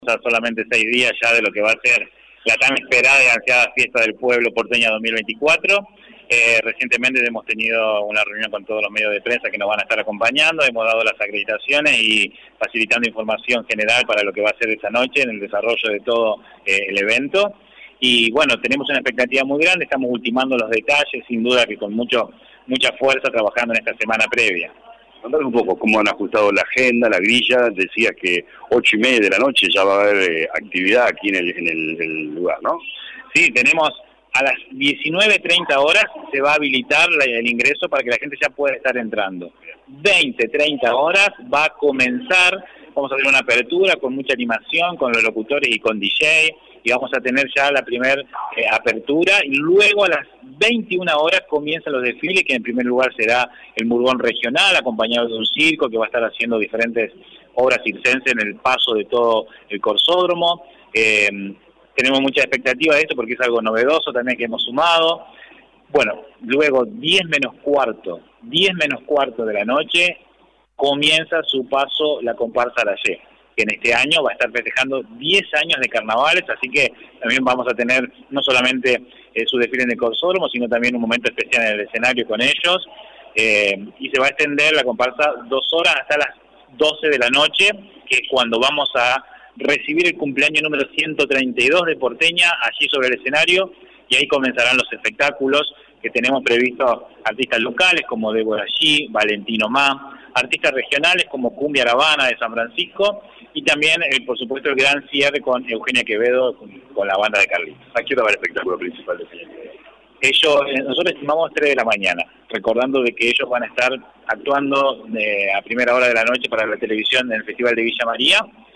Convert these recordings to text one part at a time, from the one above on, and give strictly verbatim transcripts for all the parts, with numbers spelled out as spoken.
A solamente seis días ya de lo que va a ser la tan esperada y ansiada fiesta del pueblo porteña dos mil veinticuatro. Eh, recientemente hemos tenido una reunión con todos los medios de prensa que nos van a estar acompañando, hemos dado las acreditaciones y facilitando información general para lo que va a ser esa noche en el desarrollo de todo eh, el evento. Y bueno, tenemos una expectativa muy grande, estamos ultimando los detalles, sin duda que con mucho mucha fuerza trabajando en esta semana previa. Contanos un poco cómo han ajustado la agenda, la grilla. Decías que ocho y media de la noche ya va a haber eh, actividad aquí en el, en el, el lugar, ¿no? Sí, tenemos a las diecinueve treinta horas se va a habilitar la, el ingreso para que la gente ya pueda estar entrando. veinte treinta horas va a comenzar, vamos a hacer una apertura con mucha animación, con los locutores y con D J, y vamos a tener ya la primera eh, apertura, y luego a las veintiuna horas comienzan los desfiles, que en primer lugar será el Murgón Regional, acompañado de un circo que va a estar haciendo diferentes obras circenses en el paso de todo el corsódromo. Eh, tenemos mucha expectativa de esto porque es algo novedoso también que hemos sumado. Bueno, luego diez menos cuarto, diez menos cuarto de la noche, comienza su paso la comparsa La Y, que en este año va a estar festejando diez años de carnavales, así que también vamos a tener no solamente eh, su desfile en el corsódromo, sino también un momento especial en el escenario con ellos, eh, y se va a extender la comparsa dos horas hasta las doce de la noche, que es cuando vamos a recibir el cumpleaños número ciento treinta y dos de Porteña, allí sobre el escenario, y ahí comenzarán los espectáculos que tenemos previstos, artistas locales como Débora G, Valentino Ma, artistas regionales como Cumbia Aravana de San Francisco, y también, eh, por supuesto, el gran cierre con Eugenia Quevedo, con, con la banda de Carlitos. ¿A qué hora va el espectáculo principal de Eugenia Quevedo? Ellos, eh, nosotros estimamos tres de la mañana, recordando de que ellos van a estar actuando eh, a primera hora de la noche para la televisión en el Festival de Villa María,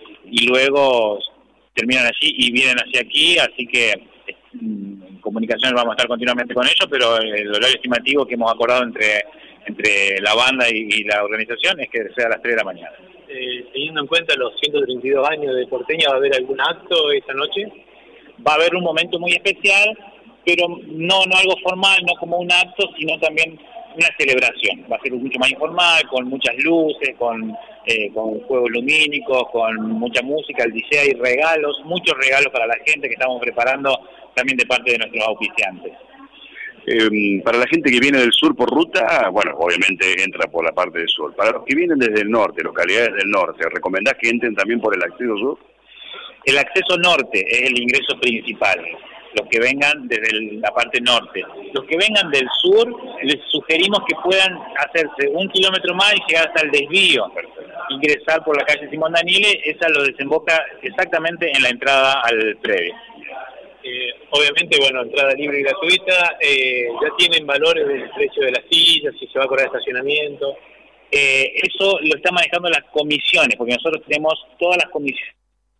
y luego terminan allí y vienen hacia aquí, así que eh, en comunicación vamos a estar continuamente con ellos, pero el horario estimativo que hemos acordado entre, entre la banda y, y la organización es que sea a las tres de la mañana. Eh, teniendo en cuenta los ciento treinta y dos años de Porteña, ¿va a haber algún acto esta noche? Va a haber un momento muy especial, pero no, no algo formal, no como un acto, sino también una celebración. Va a ser mucho más informal, con muchas luces, con, eh, con juegos lumínicos, con mucha música, el D J, y regalos, muchos regalos para la gente que estamos preparando también de parte de nuestros auspiciantes. Eh, para la gente que viene del sur por ruta, bueno, obviamente entra por la parte del sur. Para los que vienen desde el norte, localidades del norte, ¿recomendás que entren también por el acceso sur? El acceso norte es el ingreso principal, los que vengan desde el, la parte norte. Los que vengan del sur, les sugerimos que puedan hacerse un kilómetro más y llegar hasta el desvío, ingresar por la calle Simón Daniele, esa lo desemboca exactamente en la entrada al predio. Eh, obviamente, bueno, entrada libre y gratuita, eh, ya tienen valores del precio de las sillas, si se va a cobrar estacionamiento. Eh, eso lo están manejando las comisiones, porque nosotros tenemos todas las comisiones.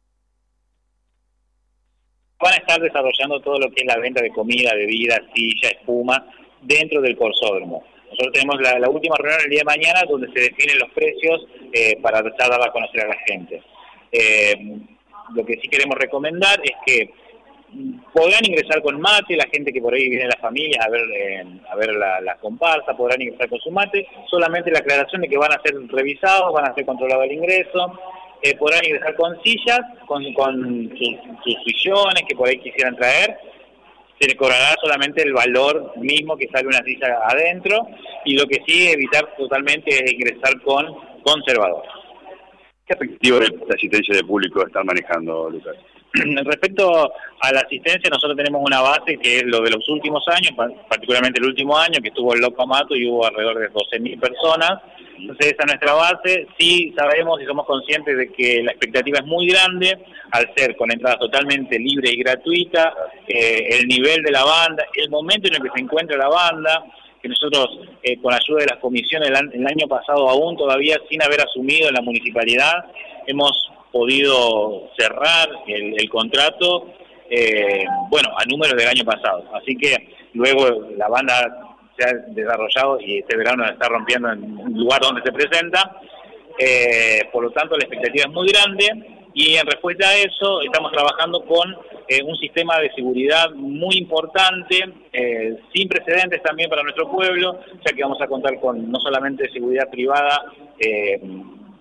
Van a estar desarrollando todo lo que es la venta de comida, bebida, silla, espuma, dentro del corsódromo. Nosotros tenemos la, la última reunión el día de mañana donde se definen los precios eh, para dar a conocer a la gente. Eh, lo que sí queremos recomendar es que podrán ingresar con mate, la gente que por ahí viene de las familias a ver eh, a ver la, la comparsa, podrán ingresar con su mate, solamente la aclaración de que van a ser revisados, van a ser controlados el ingreso, eh, podrán ingresar con sillas, con, con sus, sus sillones que por ahí quisieran traer, se les cobrará solamente el valor mismo que sale una silla adentro, y lo que sí evitar totalmente es ingresar con conservadores. ¿Qué expectativa de la asistencia de público están manejando, Lucas? Respecto a la asistencia, nosotros tenemos una base que es lo de los últimos años, particularmente el último año, que estuvo el Loco Amato y hubo alrededor de doce mil personas. Entonces esa es nuestra base. Sí sabemos y somos conscientes de que la expectativa es muy grande, al ser con entrada totalmente libre y gratuita, eh, el nivel de la banda, el momento en el que se encuentra la banda, que nosotros eh, con ayuda de las comisiones el, el año pasado aún todavía sin haber asumido en la municipalidad, hemos podido cerrar el, el contrato, eh, bueno, a números del año pasado. Así que luego la banda se ha desarrollado y este verano está rompiendo en un lugar donde se presenta. Eh, por lo tanto, la expectativa es muy grande y en respuesta a eso estamos trabajando con eh, un sistema de seguridad muy importante, eh, sin precedentes también para nuestro pueblo, ya que vamos a contar con no solamente seguridad privada, eh,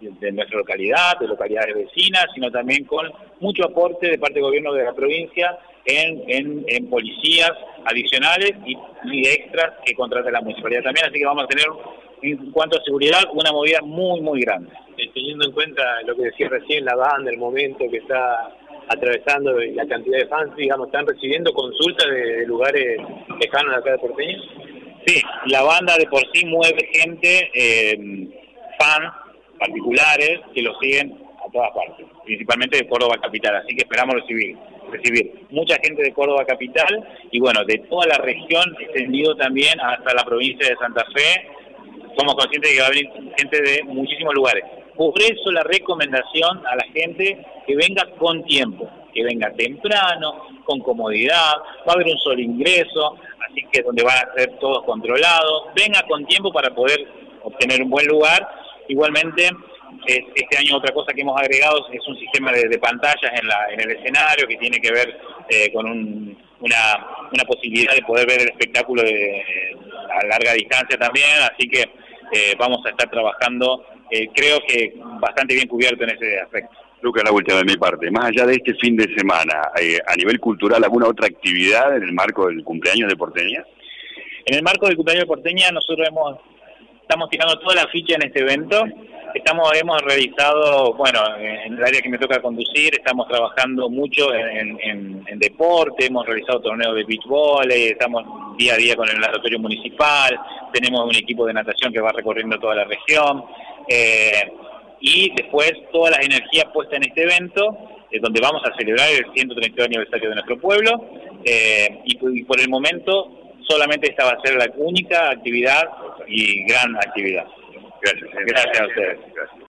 de nuestra localidad, de localidades vecinas, sino también con mucho aporte de parte del gobierno de la provincia en, en, en policías adicionales y, y extras que contrata la municipalidad también, así que vamos a tener, en cuanto a seguridad, una movida muy, muy grande. Eh, teniendo en cuenta lo que decía recién, la banda, el momento que está atravesando y la cantidad de fans, digamos, ¿están recibiendo consultas de, de lugares lejanos de acá de Porteña? Sí, la banda de por sí mueve gente, eh, fans particulares, que lo siguen a todas partes, principalmente de Córdoba Capital, así que esperamos recibir, recibir mucha gente de Córdoba Capital y bueno, de toda la región, extendido también hasta la provincia de Santa Fe. Somos conscientes de que va a venir gente de muchísimos lugares. Por eso la recomendación a la gente que venga con tiempo, que venga temprano, con comodidad, va a haber un solo ingreso, así que donde van a ser todos controlados, venga con tiempo para poder obtener un buen lugar. Igualmente, este año otra cosa que hemos agregado es un sistema de, de pantallas en, la, en el escenario que tiene que ver eh, con un, una, una posibilidad de poder ver el espectáculo de, a larga distancia también, así que eh, vamos a estar trabajando, eh, creo que bastante bien cubierto en ese aspecto. Lucas, la última de mi parte. Más allá de este fin de semana, eh, a nivel cultural, ¿alguna otra actividad en el marco del cumpleaños de Porteña? En el marco del cumpleaños de Porteña nosotros hemos estamos tirando toda la ficha en este evento. Estamos hemos realizado, bueno, en el área que me toca conducir, estamos trabajando mucho en, en, en deporte, hemos realizado torneos de beach volley, estamos día a día con el laboratorio municipal, tenemos un equipo de natación que va recorriendo toda la región, eh, y después todas las energías puestas en este evento, eh, donde vamos a celebrar el ciento treinta aniversario de nuestro pueblo, eh, y, y por el momento solamente esta va a ser la única actividad y gran actividad. Gracias. Gracias a ustedes. Gracias.